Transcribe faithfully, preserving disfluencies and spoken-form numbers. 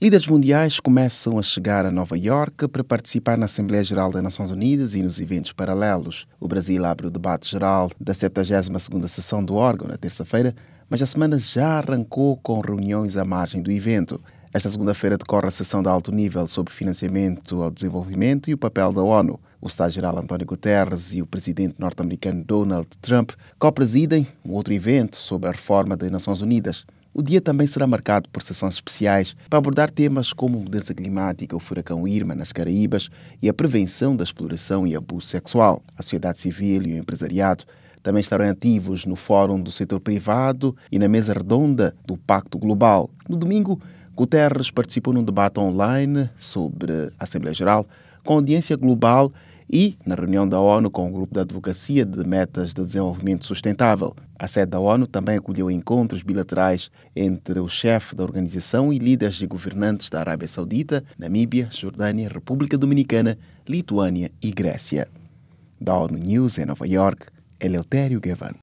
Líderes mundiais começam a chegar a Nova Iorque para participar na Assembleia Geral das Nações Unidas e nos eventos paralelos. O Brasil abre o debate geral da septuagésima segunda sessão do órgão na terça-feira, mas a semana já arrancou com reuniões à margem do evento. Esta segunda-feira decorre a sessão de alto nível sobre financiamento ao desenvolvimento e o papel da ONU. O Estado-Geral António Guterres e o presidente norte-americano Donald Trump co-presidem um outro evento sobre a reforma das Nações Unidas. O dia também será marcado por sessões especiais para abordar temas como mudança climática, o furacão Irma nas Caraíbas e a prevenção da exploração e abuso sexual. A sociedade civil e o empresariado também estarão ativos no Fórum do Setor Privado e na mesa redonda do Pacto Global. No domingo, Guterres participou num debate online sobre a Assembleia Geral com audiência global e na reunião da ONU com o Grupo de Advocacia de Metas de Desenvolvimento Sustentável. A sede da ONU também acolheu encontros bilaterais entre o chefe da organização e líderes e governantes da Arábia Saudita, Namíbia, Jordânia, República Dominicana, Lituânia e Grécia. Da ONU News em Nova Iorque, Eleutério Gavan.